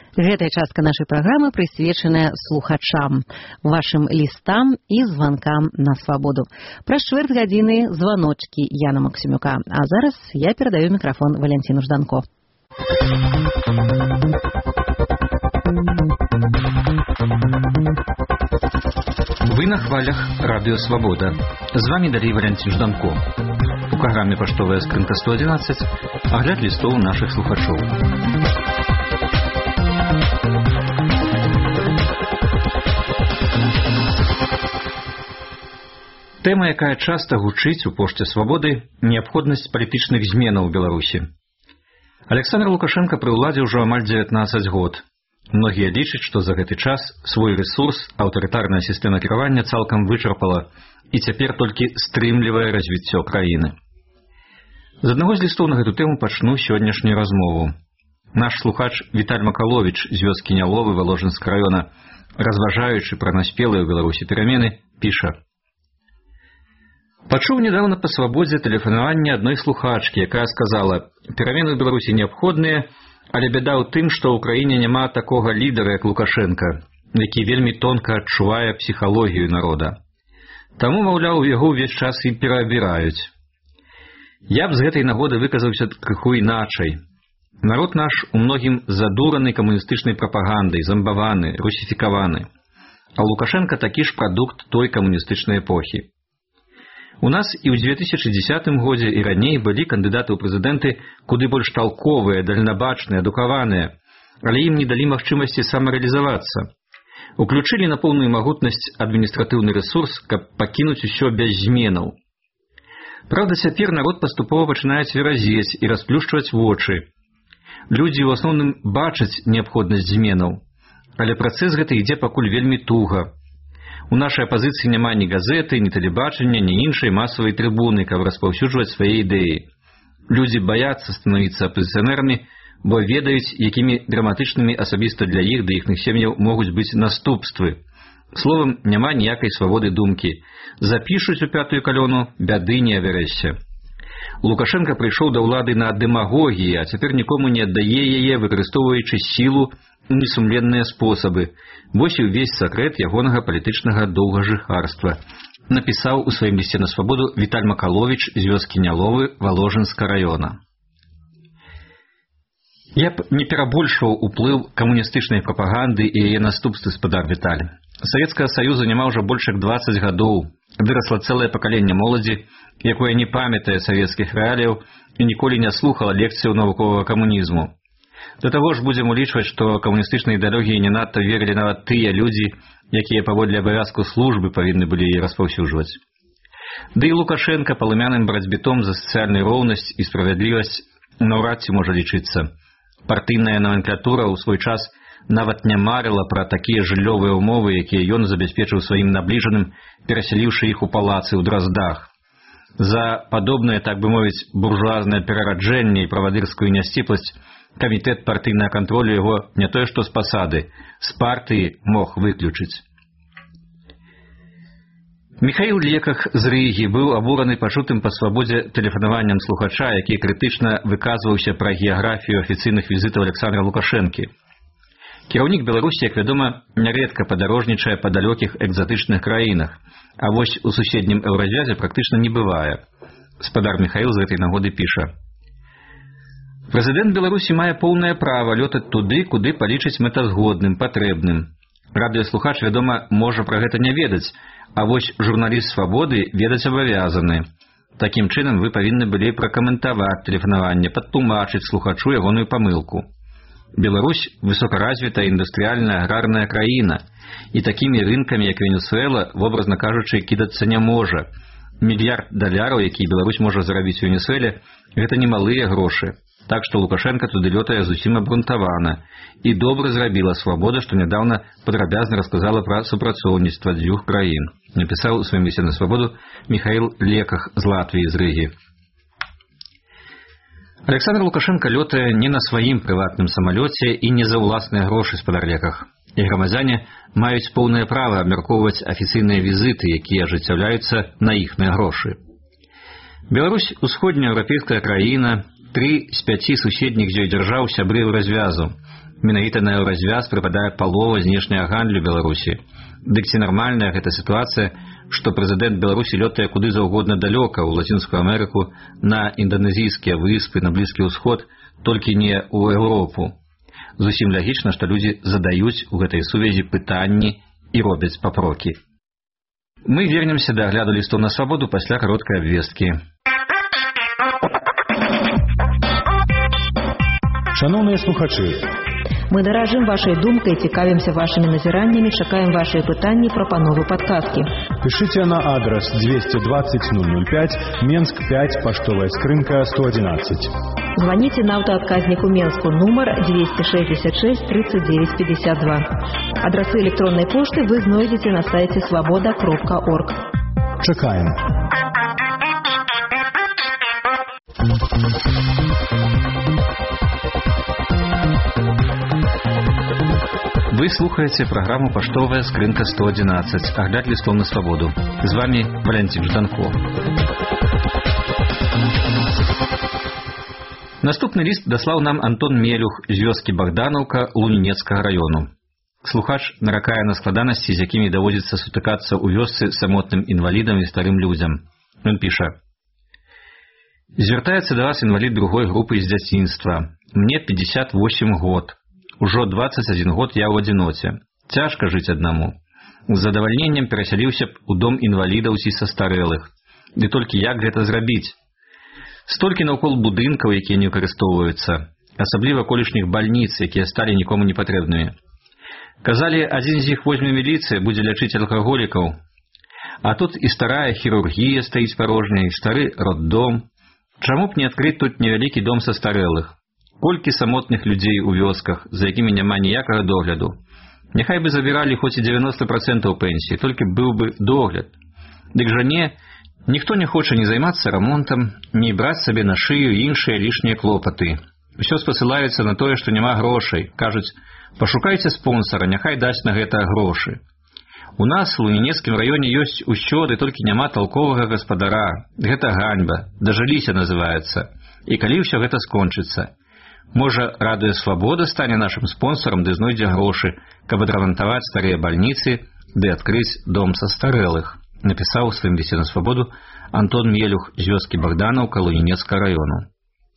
Гэтая частка нашай праграмы прысвечаная слухачам, вашым лістам і званкам на свабоду. Праз чвэрць гадзіны званочкі Яна Максімюка. А зараз я перадаю мікрафон Валянціну Жданко. Вы на хвалях Радио Свобода. З вами далей Валянцін Жданко. У праграме «Паштовая скрынка 111» агляд лістоў нашых слухачоў. Тэма, якая часта гучыць у пошце свабоды, неабходнасць палітычных зменаў у Беларусі. Александр Лукашенко пры ўладзе ўжо амаль 19 год. Многія лічаць, што за гэты час свой рэсурс аўтарытарная сістэма кіравання цалкам вычарпала і цяпер толькі стрымлівае развіццё краіны. З аднаго з лістоў на гэту тэму пачну сённяшнюю размову. Наш слухач Віталь Макаловіч з вёскі Няловы Валожынскага раёна, разважаючы пра наспелыя ў Беларусі перамены, піша: «Пачуў недавно па свабодзе тэлефанаванне адной слухачкі, якая сказала: перамены ў Беларусі неабходныя, але бяда ў тым, што ў краіне няма такога лідара, як Лукашенко, які вельмі тонка адчувае псіхалогію народа. Таму, маўляў, яго ўвесь час і пераабіраюць. Я б з гэтай нагоды выказаўся крыху іначай. Народ наш у многім задураны камуністычнай прапагандай, замбаваны, русіфікаваны. А Лукашенко такі ж прадукт той камуністычнай эпохі. У нас і ў 2010 годзе і раней былі кандыдаты ў прэзідэнты куды больш талковыя, дальнабачныя, адукаваныя, але ім не далі магчымасці самарэалізавацца. Уключылі на поўную магутнасць адміністратыўны рэсурс, каб пакінуць усё без зменаў. Праўда, цяпер народ паступова пачынае цверазець і расплюшчваць вочы. Людзі ў асноўным бачаць неабходнасць зменаў, але працэс гэты ідзе пакуль вельмі туга. У нашай апазіцыі няма ні газеты, ні тэлебачання, ні іншай масавай трыбуны, каб распаўсюджваць свае ідэі. Людзі баяцца становіцца апазіцыянерамі, бо ведаюць, якімі драматычнымі асабіста для іх, да іхных сем'яў могуць быць наступствы. Словам, няма ніякай свабоды думкі. Запішуць у пятую калёну, бяды не авярэшся. Лукашенко прыйшоў да ўлады на дэмагогіі, а цяпер нікому не аддае яе, выкарыстоўваючы сілу і несумленныя спосабы. Вось і ўвесь сакрэт ягонага палітычнага доўгажыхарства, напісаў у сваім лісце на свабоду Віталь Макаловіч з вёскі Няловы Валожынскага раёна. Я б не перабольшваў уплыў камуністычнай прапаганды і яе наступствы, спадар Віталь. Савецкага Саюза няма ўжо больш як 20 гадоў. Вырасла цэлае пакаленне моладзі, якое не памятае савецкіх рэаліяў і ніколі не слухала лекцыяў навуковага камунізму. Да таго ж будзем улічваць, што камуністычнай ідэалогіі не надта верылі нават тыя людзі, якія паводле абавязку службы павінны былі яе распаўсюджваць. Ды і Лукашенко палымяным барацьбітом за сацыяльную роўнасць і справядлівасць наўрад ці можа лічыцца. Партыйная номенклатура ў свой час нават не марыла пра такія жыллёвыя ўмовы, якія ён забяспечыў сваім набліжаным, перасяліўшы іх у палацы ў Драздах. За падобнае, так бы мовіць, буржуазнае перараджэнне і правадырскую нясціпласць камітэт партыйнага кантролю яго не тое што з пасады, з партыі мог выключыць. Міхаіл Леках з Рыгі быў абураны пачутым па свабодзе тэлефанаваннем слухача, які крытычна выказваўся пра геаграфію афіцыйных візітаў Александра Лукашэнкі. Кіраўнік Беларусі, як вядома, нярэдка падарожнічае па далёкіх экзатычных краінах, а вось у суседнім еўразвязе практычна не бывае. Спадар Міхаіл з гэтай нагоды піша: «Прэзідэнт Беларусі мае поўнае права лётаць туды, куды палічыць мэтазгодным, патрэбным. Радыёслухач, вядома, можа пра гэта не ведаць, а вось журналіст свабоды ведаць абавязаны. Такім чынам вы павінны былі пракаментаваць тэлефанаванне, падтлумачыць слухачу ягоную памылку. Беларусь – высокаразвітая індустрыяльная аграрная краіна, і такімі рынкамі, як Венесуэла, вобразна кажучы, кідацца не можа. $1 мільярд, які Беларусь можа зарабіць у Венесуэле, гэта немалыя грошы. Так што Лукашенко туды лётае зусім абгрунтавана. І добра зрабіла свабода, што нядаўна падрабязна расказала пра супрацоўніцтва дзвюх краін», напісаў у сваім лісце на свабоду Міхаіл Леках з Латвіі, з Рыгі. Александр Лукашенко лётае не на сваім прыватным самалёце і не за ўласныя грошы, спадар Леках. І грамадзяне маюць поўнае права абмяркоўваць афіцыйныя візіты, якія ажыццяўляюцца на іхныя грошы. Беларусь – усходнееўрапейская краіна, 3 з 5 суседніх з ёй дзяржаў сябры ў развязу. Менавіта на еўразвяз прыпадае палова знешняга гандлю Беларусі. Дык ці нармальная гэта сітуацыя, што прэзідэнт Беларусі лётае куды заўгодна далёка ў Лацінскую Амерыку, на інданезійскія выспы, на Блізкі ўсход, толькі не ў Еўропу. Зусім лагічна, што людзі задаюць у гэтай сувязі пытанні і робяць папрокі. Мы вернемся да агляду лістоў на свабоду пасля кароткай абвесткі. Шановныя слухачы, мы даражым вашай думкай, цікавімся вашымі назіраннямі, чакаем вашыя пытанні, прапановы, падказкі. Пишите на адрес 220-005, Менск 5, поштовая скрынка 111. Звоните на автоотказнику Менску, номер 266 39 52. Адресы электронной почты вы знойдете на сайте svoboda.org. Чакаем. Вы слухаете программу «Поштовая скрынка 111», огляд листов на свободу. С вами Валентин Жданко. Наступны ліст даслаў нам Антон Мелюх з вёскі Богданаўка Лунінецкага раёну. Слухач наракае на складанасці, з якімі даводзіцца сутыкацца ў вёсцы самотным інвалідам і старым людзям. Ён піша: «Звяртаецца да вас інвалід другой групы з дзяцінства. Мне 58 год. Ужо 21 год я ў адзіноце. Цяжка жыць аднаму. З задавальненнем перасяліўся б у дом інвалідаў ці састарэлых. Ды толькі як гэта зрабіць? Столькі наўкол будынкаў, якія не выкарыстоўваюцца, асабліва колішніх бальніц, якія сталі нікому не патрэбнымі. Казалі, адзін з іх возьме міліцыя, будзе лячыць алкаголікаў. А тут і старая хірургія стаіць парожняй, і стары роддом. Чаму б не адкрыць тут невялікі дом састарэлых? Колькі самотных людзей у вёсках, за якімі няма ніякага догляду. Няхай бы забіралі хоць і 90% пенсіі, толькі быў бы догляд. Дык жа не, ніхто не хоча ні займацца рамонтам, ні браць сабе на шыю іншыя лішнія клопаты. Усё спасылаецца на тое, што няма грошай. Кажуць, пашукайце спонсара, няхай дасць на гэта грошы. У нас у Лунінецкім раёне ёсць усё, ды толькі няма талковага гаспадара. Гэта ганьба, дажыліся называецца. І калі ўсё гэта скончыцца? Можа, радыё «Свабода» стане нашым спонсорам ды знойдзе грошы, каб адрамантаваць старыя бальніцы ды адкрыць дом састарэлых, напісаў у сваім лісце на свабоду Антон Мелюх з вёскі Богданаўка Лунінецкага раёну.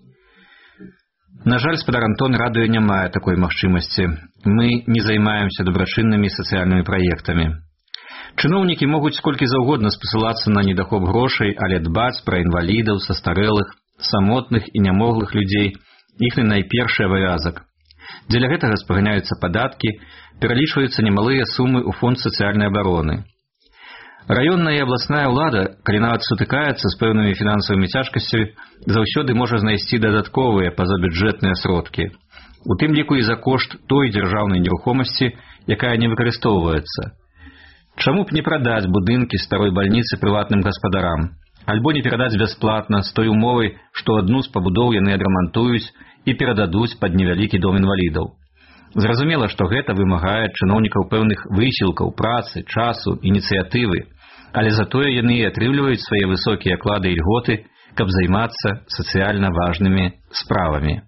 На жаль, спадар Антон, радыё не мае такой магчымасці. Мы не займаемся дабрачыннымі сацыяльнымі праектамі. Чыноўнікі могуць сколькі заўгодна спасылацца на недахоп грошай, але дбаць пра інвалідаў, састарэлых, самотных і нямоглых людзей іхны найпершы абавязак. Дзеля гэтага спаганяюцца падаткі, пералічваюцца немалыя сумы ў фонд сацыяльнай абароны. Раённая і абласная ўлада, калі нават сутыкаецца з пэўнымі фінансавымі цяжкасцямі, заўсёды можа знайсці дадатковыя пазабюджэтныя сродкі. У тым ліку і за кошт той дзяржаўнай нерухомасці, якая не выкарыстоўваецца. Чаму б не прадаць будынкі старой бальніцы прыватным гаспадарам? Альбо не перадаць бясплатна з той умовай, што адну з пабудоў яны адрамантуюць і перададуць пад невялікі дом інвалідаў. Зразумела, што гэта вымагае чыноўнікаў пэўных высілкаў, працы, часу, ініцыятывы, але затое яны і атрымліваюць свае высокія аклады і льготы, каб займацца сацыяльна важнымі справамі.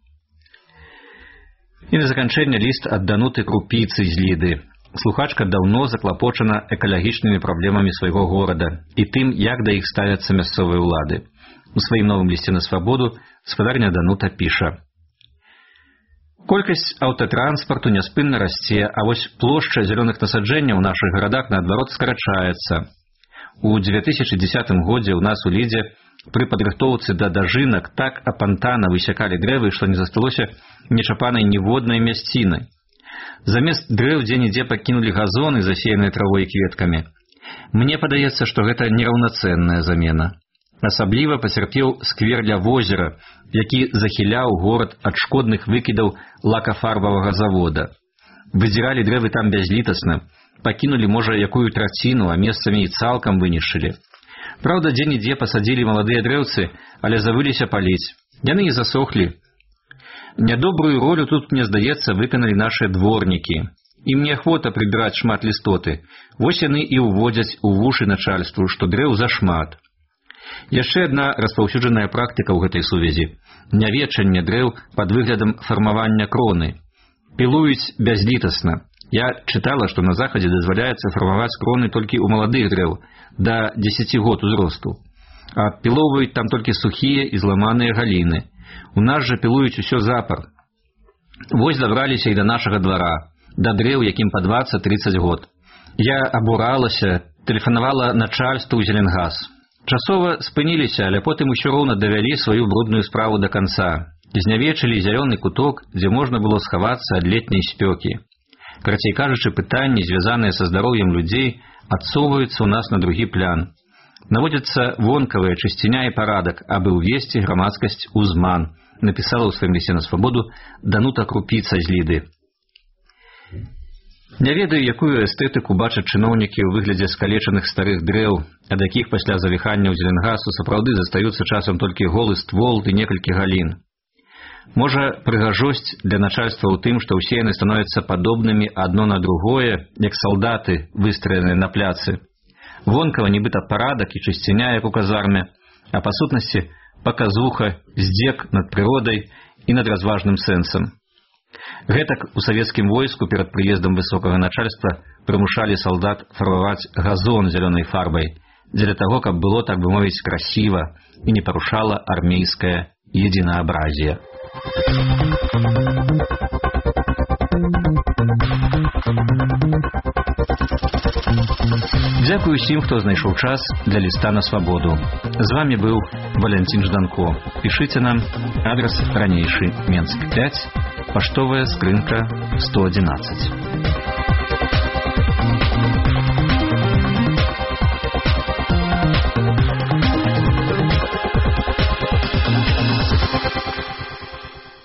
І на заканчэнне ліст ад Дануты Крупіцы з Ліды. Слухачка даўно заклапочана экалагічнымі праблемамі свайго горада і тым, як да іх ставяцца мясцовыя ўлады. У сваім новым лісце на свабоду спадарня Данута піша: «Колькасць аўтатранспарту няспынна расце, а вось плошча зялёных насаджэнняў у нашых гарадах, наадварот, скарачаецца. У 2010 годзе ў нас у Лідзе пры падрыхтоўцы да дажынак так апантана высякалі дрэвы, што не засталося нечапанай ніводнай мясціны. Замест дрэў дзе-нідзе пакінулі газоны, засеяныя травой і кветкамі. Мне падаецца, што гэта нераўнацэнная замена. Асабліва пацярпеў сквер ля возера, які захіляў горад ад шкодных выкідаў лакафарбавага завода. Выдзіралі дрэвы там бязлітасна, пакінулі, можа, якую траціну, а месцамі і цалкам вынішчылі. Праўда, дзе-нідзе пасадзілі маладыя дрэўцы, але забыліся паліць. Яны і засохлі. Нядобрую ролю тут, мне здаецца, выканалі нашыя дворнікі. Ім неахвота прыбіраць шмат лістоты. Вось яны і ўводзяць у вушы начальству, што дрэў зашмат. Яшчэ адна распаўсюджаная практыка ў гэтай сувязі – нявечанне дрэў пад выглядам фармавання кроны. Пілуюць бязлітасна. Я чытала, што на захадзе дазваляецца фармаваць кроны толькі ў маладых дрэў да 10 год узросту. А пілоўваюць там толькі сухія і зламаныя галіны. У нас жа пілуюць усё запар. Вось дабраліся і да нашага двара, да дрэў, якім па 20-30 год. Я абуралася, тэлефанавала начальству ў Зеленгаз. Часова спыніліся, але потым усё роўна давялі сваю брудную справу да канца. Знявечылі зялёны куток, дзе можна было схавацца ад летняй спёкі. Карацей кажучы, пытанні, звязаныя са здароўем людзей, адсоўваюцца ў нас на другі план. Наводзяцца вонкавая чысціня і парадак, абы ўвесці грамадскасць у зман, напісала ў сваім лісце на свабоду Данута Крупіца з Ліды. Не ведаю, якую эстэтыку бачаць чыноўнікі ў выглядзе скалечаных старых дрэў, ад якіх пасля завіхання ў Зеленгасу сапраўды застаюцца часам толькі голы ствол ды некалькі галін. Можа, прыгажосць для начальства ў тым, што ўсе яны становяцца падобнымі адно на другое, як салдаты, выстраеныя на пляцы. Вонкава нібыта парадак і чысціня, як у казарме, а па сутнасці паказуха, здзек над прыродай і над разважным сэнсам. Гэтак у савецкім войску перад прыездам высокага начальства прымушалі салдат фарбаваць газон зялёнай фарбай, дзеля таго, каб было, так бы мовіць, красіва і не парушала армейскае единообразие. Дзякую усім, хто знайшоў час для ліста на свабоду. З вами быў Валянцін Жданко. Пішыце нам, адрес ранейшы, Менск 5, паштовая скрынка 111.